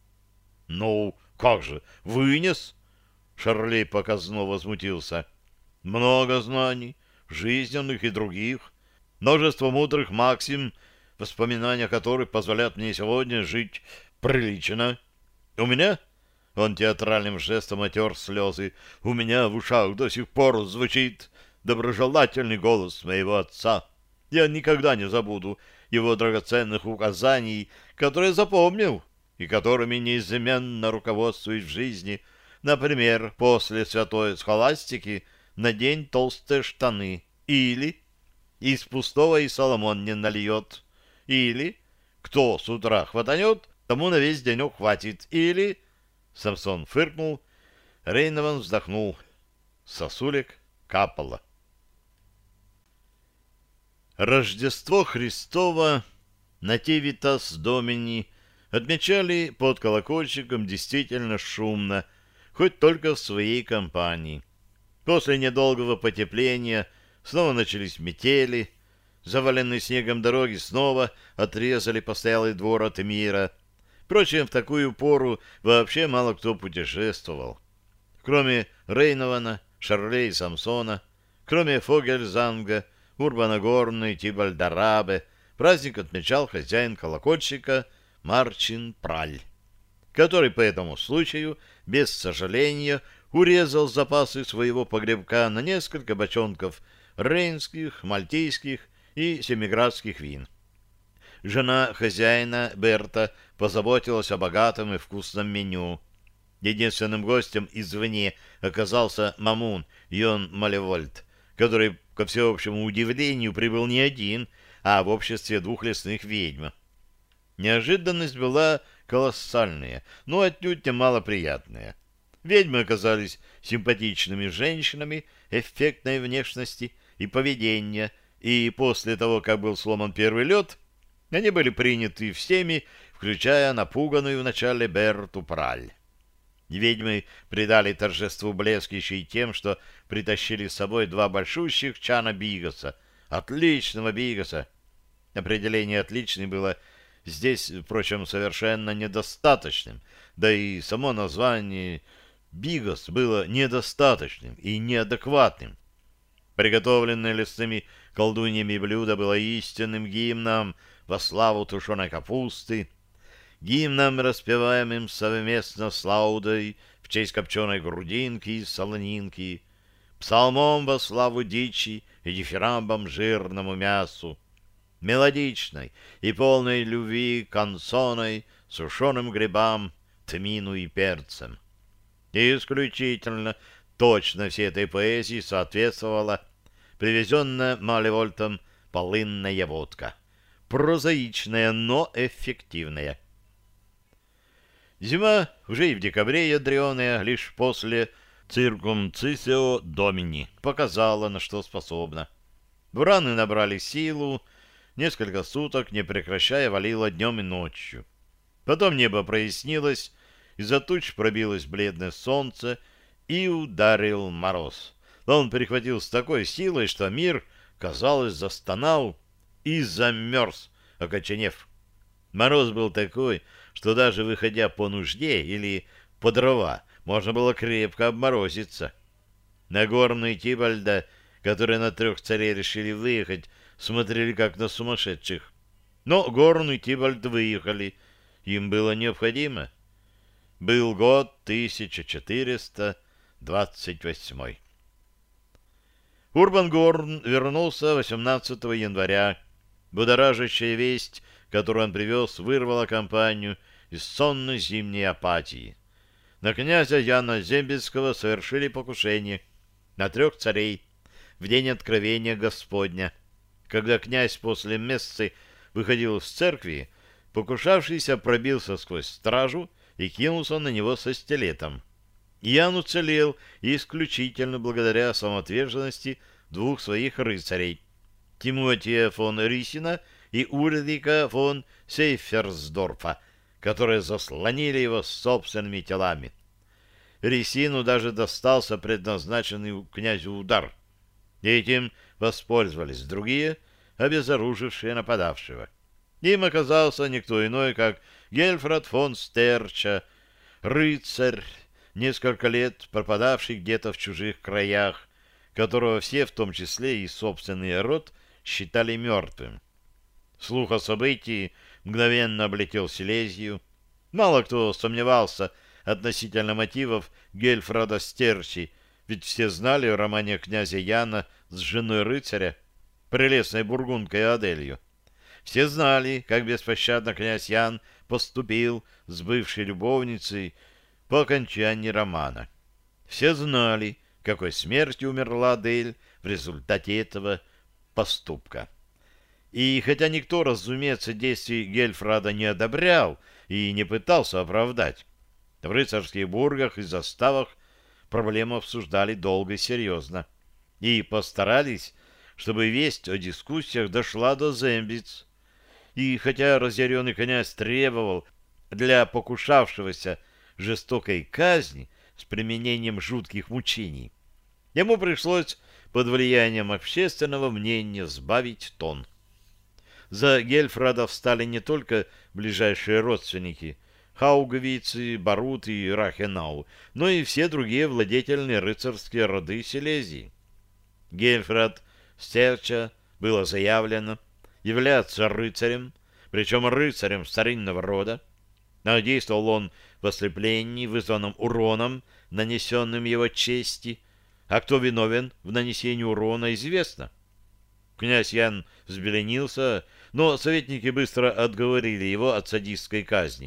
Ну, как же, вынес? Шарлей показно возмутился. Много знаний, жизненных и других, множество мудрых максим, воспоминания которых позволяют мне сегодня жить прилично. У меня... Он театральным жестом отер слезы. У меня в ушах до сих пор звучит доброжелательный голос моего отца. Я никогда не забуду его драгоценных указаний, которые запомнил и которыми неизменно руководствуюсь в жизни. Например, после святой схоластики надень толстые штаны. Или из пустого и Соломон не нальет. Или кто с утра хватанет, тому на весь денек хватит. Или... Самсон фыркнул, Рейнован вздохнул. Сосулек капало. Рождество Христово Нативитас Домини отмечали под колокольчиком действительно шумно, хоть только в своей компании. После недолгого потепления снова начались метели, заваленные снегом дороги снова отрезали постоялый двор от мира. Впрочем, в такую пору вообще мало кто путешествовал. Кроме Рейнована, Шарлей и Самсона, кроме Фогельзанга, Урбана Горна и Тибальдарабе, праздник отмечал хозяин колокольчика Марчин Праль, который по этому случаю, без сожаления, урезал запасы своего погребка на несколько бочонков рейнских, мальтийских и семиградских вин. Жена хозяина, Берта, позаботилась о богатом и вкусном меню. Единственным гостем извне оказался Мамун Йон Малевольд, который, ко всеобщему удивлению, прибыл не один, а в обществе двух лесных ведьм. Неожиданность была колоссальная, но отнюдь не малоприятная. Ведьмы оказались симпатичными женщинами эффектной внешности и поведения, и после того, как был сломан первый лед, Они были приняты всеми, включая напуганную вначале Берту Праль. Ведьмы придали торжеству блеск еще и тем, что притащили с собой два большущих чана бигоса. Отличного бигоса! Определение «отличный» было здесь, впрочем, совершенно недостаточным, да и само название «бигос» было недостаточным и неадекватным. Приготовленное лесными колдуньями блюдо было истинным гимном во славу тушеной капусты, гимном, распеваемым совместно с лаудой в честь копченой грудинки и солонинки, псалмом во славу дичи и дифирамбом жирному мясу, мелодичной и полной любви консоной, сушеным грибам, тмину и перцем. И исключительно точно всей этой поэзии соответствовала привезенная Малевольтом полынная водка. Прозаичная, но эффективная. Зима уже и в декабре ядреная, лишь после циркумцисио домини показала, на что способна. Бураны набрали силу, несколько суток, не прекращая, валило днем и ночью. Потом небо прояснилось, из-за туч пробилось бледное солнце и ударил мороз. Он перехватил с такой силой, что мир, казалось, застонал и замерз, окоченев. Мороз был такой, что даже выходя по нужде или по дрова, можно было крепко обморозиться. На горную Тибальда, которые на трех царей решили выехать, смотрели как на сумасшедших. Но горную Тибальд выехали, им было необходимо. Был год тысяча четыреста двадцать восьмой. Урбан Горн вернулся восемнадцатого января. Будоражащая весть, которую он привез, вырвала компанию из сонной зимней апатии. На князя Яна Зембельского совершили покушение на трех царей в день откровения Господня. Когда князь после мессы выходил из церкви, покушавшийся пробился сквозь стражу и кинулся на него со стилетом. Ян уцелел исключительно благодаря самоотверженности двух своих рыцарей — Тимотия фон Рисина и Ульрика фон Сейферсдорфа, которые заслонили его собственными телами. Рисину даже достался предназначенный князю удар. Этим воспользовались другие, обезоружившие нападавшего. Им оказался никто иной, как Гельфрат фон Стерча, рыцарь, несколько лет пропадавший где-то в чужих краях, которого все, в том числе и собственный род, считали мертвым. Слух о событии мгновенно облетел Силезию. Мало кто сомневался относительно мотивов Гельфрада Стерчи, ведь все знали о романе князя Яна с женой рыцаря, прелестной бургундкой Аделью. Все знали, как беспощадно князь Ян поступил с бывшей любовницей по окончании романа. Все знали, какой смертью умерла Адель в результате этого поступка. И хотя никто, разумеется, действий Гельфрада не одобрял и не пытался оправдать, в рыцарских бургах и заставах проблему обсуждали долго и серьезно, и постарались, чтобы весть о дискуссиях дошла до Зембиц. И хотя разъяренный князь требовал для покушавшегося жестокой казни с применением жутких мучений, ему пришлось под влиянием общественного мнения сбавить тон. За Гельфрада встали не только ближайшие родственники Хаугвицы, Барут и Рахенау, но и все другие владетельные рыцарские роды Силезии. Гельфрад Стерча было заявлено являться рыцарем, причем рыцарем старинного рода, но действовал он в ослеплении, вызванном уроном, нанесенным его чести, а кто виновен в нанесении урона, известно. Князь Ян взбеленился, но советники быстро отговорили его от садистской казни.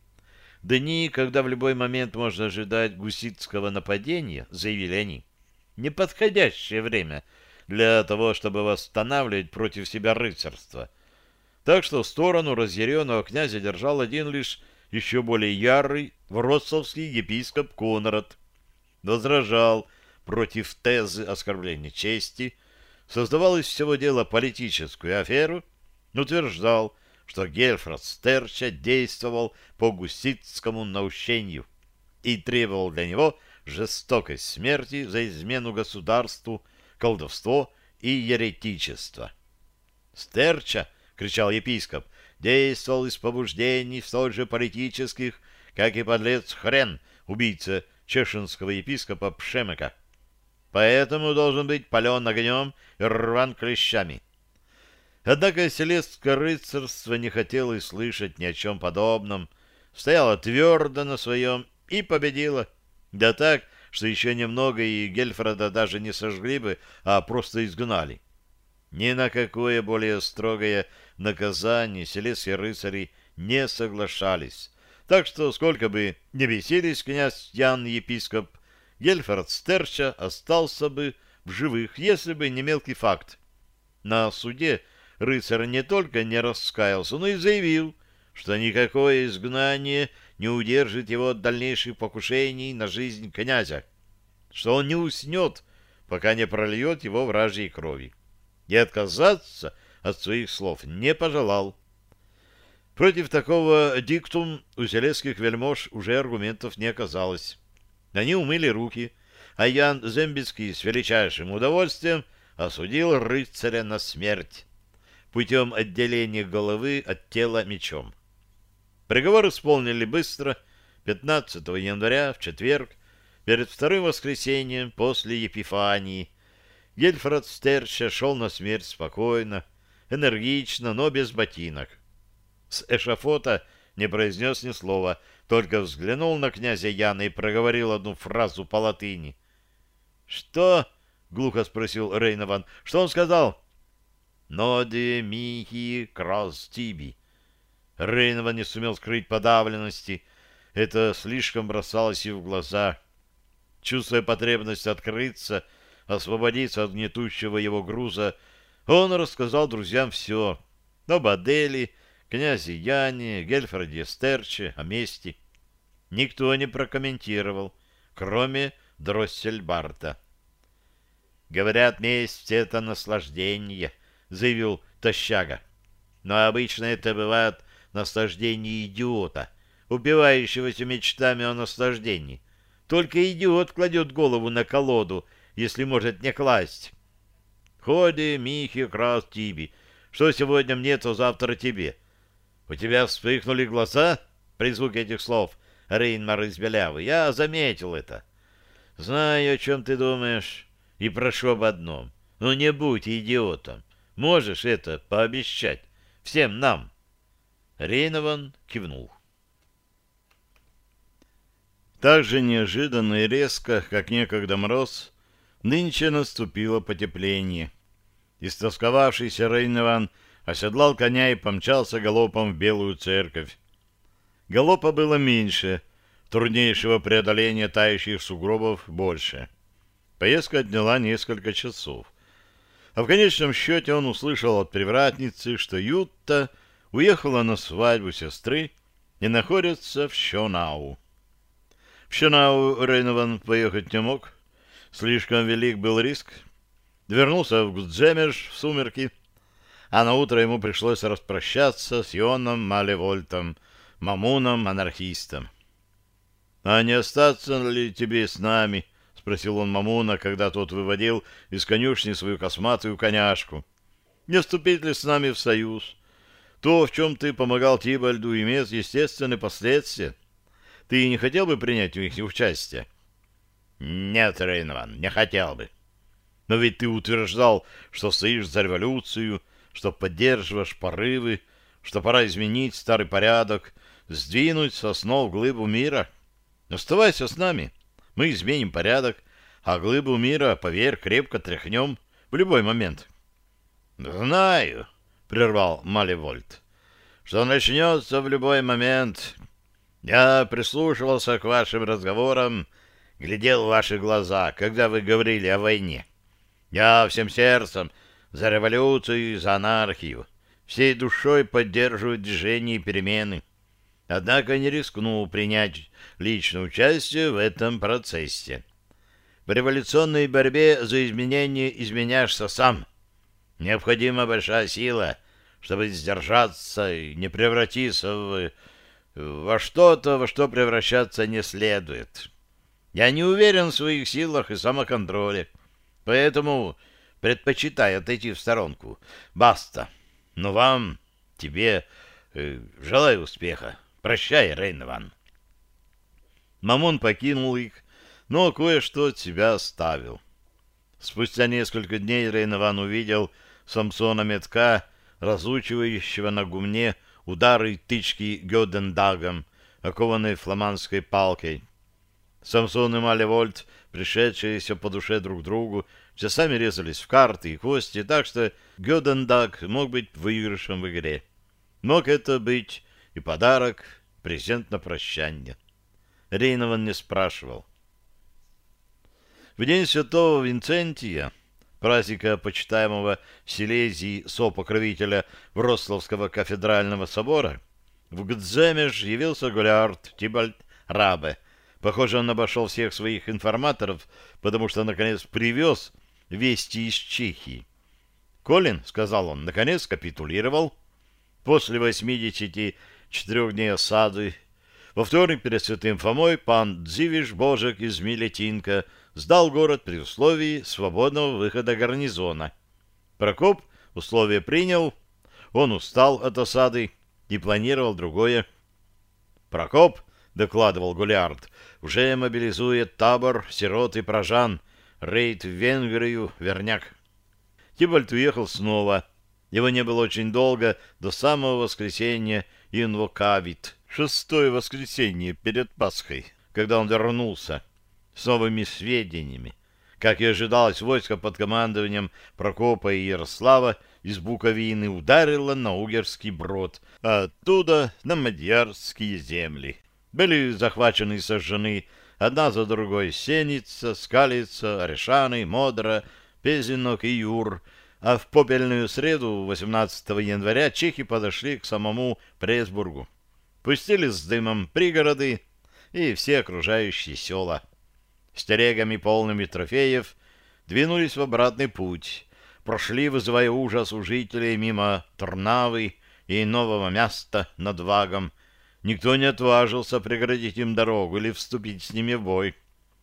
Дни, когда в любой момент можно ожидать гуситского нападения, заявили они, неподходящее время для того, чтобы восстанавливать против себя рыцарство. Так что сторону разъяренного князя держал один лишь еще более ярый вроцлавский епископ Конрад. Возражал против тезы оскорбления чести, создавал из всего дела политическую аферу, утверждал, что Гельфрат Стерча действовал по гуситскому наущению и требовал для него жестокой смерти за измену государству, колдовство и еретичество. «Стерча!» — кричал епископ, — действовал из побуждений столь же политических, как и подлец Хрен, убийца чешенского епископа Пшемека. Поэтому должен быть пален огнем и рван клещами. Однако селестское рыцарство не хотело и слышать ни о чем подобном, стояло твердо на своем и победило. Да так, что еще немного и Гельфрада даже не сожгли бы, а просто изгнали. Ни на какое более строгое наказание селестские рыцари не соглашались. Так что, сколько бы ни бесились князь Ян епископ, Гельфрат Стерча остался бы в живых, если бы не мелкий факт. На суде рыцарь не только не раскаялся, но и заявил, что никакое изгнание не удержит его от дальнейших покушений на жизнь князя, что он не уснет, пока не прольет его вражьей крови, и отказаться от своих слов не пожелал. Против такого диктум у селезских вельмож уже аргументов не оказалось. Они умыли руки, а Ян Зембицкий с величайшим удовольствием осудил рыцаря на смерть путем отделения головы от тела мечом. Приговор исполнили быстро, пятнадцатого января, в четверг, перед вторым воскресеньем после Епифании. Гельфрат Стерча шел на смерть спокойно, энергично, но без ботинок. С эшафота не произнес ни слова, только взглянул на князя Яна и проговорил одну фразу по латыни. — Что? — глухо спросил Рейнован. — Что он сказал? — «Ноде михи крос тиби». Рейнован не сумел скрыть подавленности. Это слишком бросалось и в глаза. Чувствуя потребность открыться, освободиться от гнетущего его груза, он рассказал друзьям все. Об Адели, князе Яне, Гельфраде Стерче, о мести. Никто не прокомментировал, кроме Дроссельбарта. «Говорят, месть — это наслаждение», — заявил Тощага. «Но обычно это бывает наслаждение идиота, упивающегося мечтами о наслаждении. Только идиот кладет голову на колоду, если может не класть. Ходи, Михи, крас Тиби. Что сегодня мне, то завтра тебе. У тебя вспыхнули глаза при звуке этих слов, Рейнмар из Белявы. Я заметил это. Знаю, о чем ты думаешь, и прошу об одном. Ну, не будь идиотом. Можешь это пообещать всем нам?» Рейнован кивнул. Так же неожиданно и резко, как некогда мороз, нынче наступило потепление. Истосковавшийся Рейнован оседлал коня и помчался галопом в Белую церковь. Галопа было меньше, труднейшего преодоления тающих сугробов больше. Поездка отняла несколько часов. А в конечном счете он услышал от привратницы, что Ютта уехала на свадьбу сестры и находится в Шонау. В Шонау Рейнован поехать не мог. Слишком велик был риск. Вернулся в Гудземеш в сумерки, а на утро ему пришлось распрощаться с Йоном Малевольтом, Мамуном-анархистом. — А не остаться ли тебе с нами? — спросил он Мамуна, когда тот выводил из конюшни свою косматую коняшку. — Не вступить ли с нами в союз? То, в чем ты помогал Тибальду, имеет естественные последствия. Ты не хотел бы принять в них участие? — Нет, Рейнован, не хотел бы. Но ведь ты утверждал, что стоишь за революцию, что поддерживаешь порывы, что пора изменить старый порядок, сдвинуть с основ глыбу мира. Оставайся с нами, мы изменим порядок, а глыбу мира, поверь, крепко тряхнем в любой момент. — Знаю, — прервал Малевольт, — что начнется в любой момент. Я прислушивался к вашим разговорам, глядел в ваши глаза, когда вы говорили о войне. Я всем сердцем за революцию и за анархию, всей душой поддерживаю движение и перемены. Однако не рискну принять личное участие в этом процессе. В революционной борьбе за изменение изменяешься сам. Необходима большая сила, чтобы сдержаться и не превратиться в... во что-то, во что превращаться не следует. Я не уверен в своих силах и самоконтроле, поэтому предпочитаю отойти в сторонку. Баста. Но вам, тебе, э, желаю успеха. Прощай, Рейнован. Мамон покинул их, но кое-что от себя оставил. Спустя несколько дней Рейнован увидел Самсона Метка, разучивающего на гумне удары и тычки гёдендагом, окованной фламандской палкой. Самсон и Малевольт, пришедшиеся по душе друг другу, часами резались в карты и кости, так что гёдендаг мог быть выигрышем в игре. Мог это быть и подарок, презент на прощание. Рейнован не спрашивал. В день святого Винцентия, праздника почитаемого Силезии сопокровителя Вроцлавского кафедрального собора, в Гдземеж явился Голиард Тибальд Рабе. Похоже, он обошел всех своих информаторов, потому что, наконец, привез вести из Чехии. «Колин, — сказал он, — наконец капитулировал. После восьмидесяти четырех дней осады во вторник перед Святым Фомой пан Дзивиш Божек из Милетинка сдал город при условии свободного выхода гарнизона. Прокоп условие принял, он устал от осады и планировал другое. Прокоп, — докладывал Голиард, — уже мобилизует табор сирот и прожан, рейд в Венгрию, верняк. Тибальд уехал снова. Его не было очень долго, до самого воскресенья Инвокавит, шестое воскресенье перед Пасхой, когда он вернулся с новыми сведениями. Как и ожидалось, войско под командованием Прокопа и Ярослава из Буковины ударило на Угерский Брод, а оттуда на Мадьярские земли. Были захвачены и сожжены одна за другой Сеница, Скалица, Орешаны, Модра, Пезинок и Юр, а в попельную среду, восемнадцатого января, чехи подошли к самому Пресбургу. Пустили с дымом пригороды и все окружающие села. С телегами, полными трофеев, двинулись в обратный путь, прошли, вызывая ужас у жителей, мимо Торнавы и нового места над Вагом. Никто не отважился преградить им дорогу или вступить с ними в бой.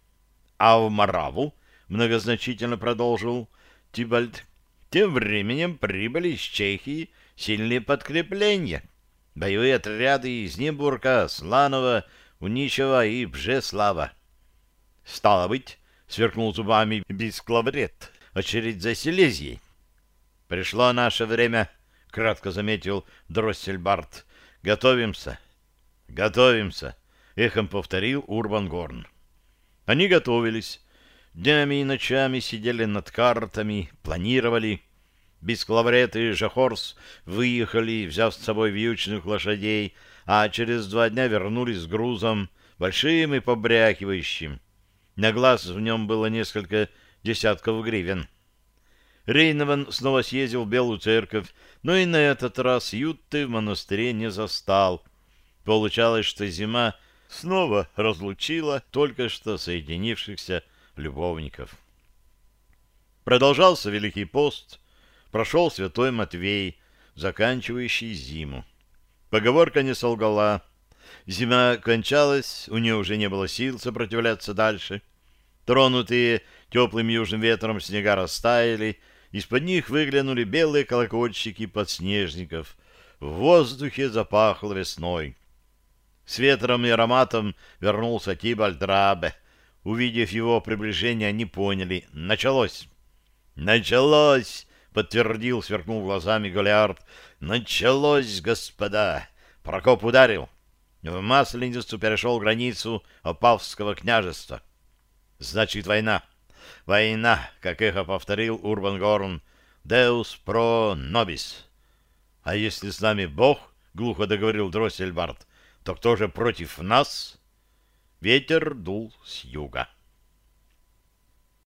А в Мораву, многозначительно продолжил Тибальд, тем временем прибыли из Чехии сильные подкрепления. Боевые отряды из Нибурга, Сланова, Уничева и Бжеслава. Стало быть, сверкнул зубами Бисклаврет, очередь за Силезией. Пришло наше время, кратко заметил Дроссельбард. Готовимся. Готовимся, эхом повторил Урбан Горн. Они готовились. Днями и ночами сидели над картами, планировали. Бисклаврет и Жахорс выехали, взяв с собой вьючных лошадей, а через два дня вернулись с грузом, большим и побрякивающим. На глаз в нем было несколько десятков гривен. Рейнован снова съездил в Белую Церковь, но и на этот раз Ютты в монастыре не застал. Получалось, что зима снова разлучила только что соединившихся любовников. Продолжался Великий пост, прошел Святой Матвей, заканчивающий зиму. Поговорка не солгала. Зима кончалась, у нее уже не было сил сопротивляться дальше. Тронутые теплым южным ветром снега растаяли, из-под них выглянули белые колокольчики подснежников. В воздухе запахло весной. С ветром и ароматом вернулся Тибальд Рабе. Увидев его приближение, они поняли — началось. «Началось!» — подтвердил, сверкнул глазами Голиард. «Началось, господа!» Прокоп ударил. В Масленицу перешел границу Опавского княжества. «Значит, война!» «Война!» — как эхо повторил Урбан Горн. «Deus pro nobis!» «А если с нами Бог?» — глухо договорил Дроссельбард. «То кто же против нас?» Ветер дул с юга.